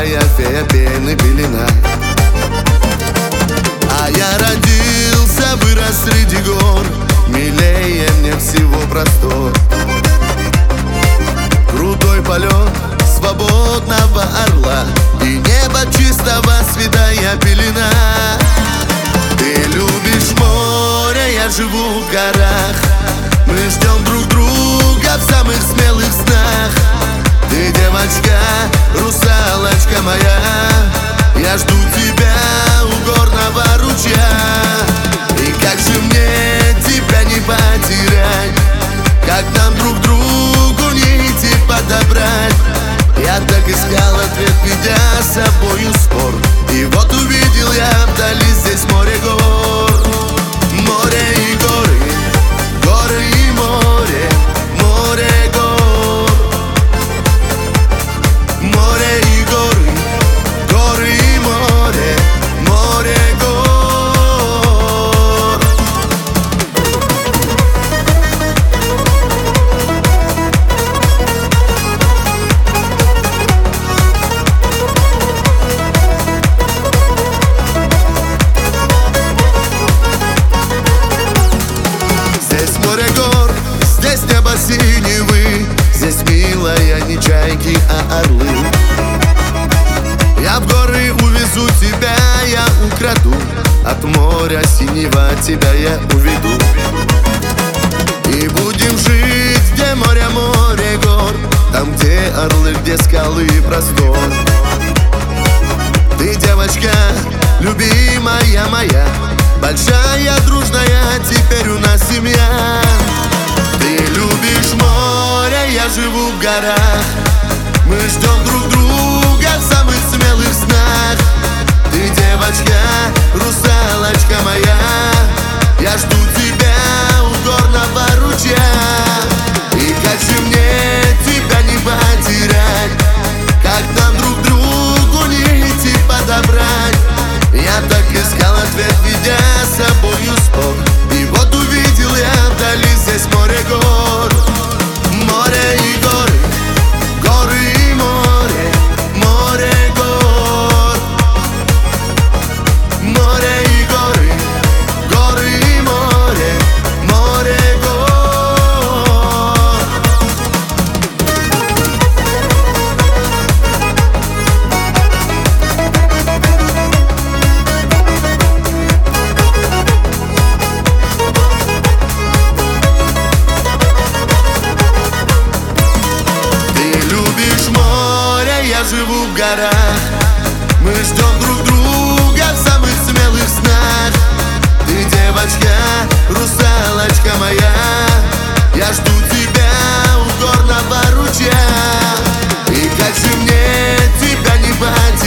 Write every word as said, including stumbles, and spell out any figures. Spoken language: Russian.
Белая фея, пены пелена. А я родился, вырос среди гор, милее мне всего простор. Крутой полет свободного орла и небо чистого, святая пелена. Ты любишь море, я живу в горах. Мы ждем друг друга в самых смелых снах. Ты девочка, русалочка моя, я жду тебя у горного ручья. И как же мне тебя не потерять, как нам друг другу нити подобрать? Я так искал ответ, ведя с собою спор. И вот увидел я вдали здесь море гор. Море и горы, горы и море, море гор. Море и горы, горы и море, море гор. Здесь море гор, здесь небо синевы, здесь, милая, не чайки, а орлы. Я в горы увезу тебя, я украду, от моря синего тебя я уведу. И будем жить, где море, море гор, там, где орлы, где скалы и простор. Ты девочка, любимая моя, большая, дружная, теперь у нас семья. Ты любишь море, я живу в горах. Мы ждем друг друга в самых смелых снах. Ты девочка, русалочка моя, я жду тебя у горного ручья. И как же мне тебя не потерять, как нам друг другу нити подобрать? Я так искал ответ, ведя с собою спор. И вот увидел я вдали здесь море гор. Море и горы, горы и море, море гор. Море и горы, горы и море, море гор. Я живу в горах. Мы ждем друг друга в самых смелых снах. Ты девочка, русалочка моя, я жду тебя у горного ручья. И как же мне тебя не потерять,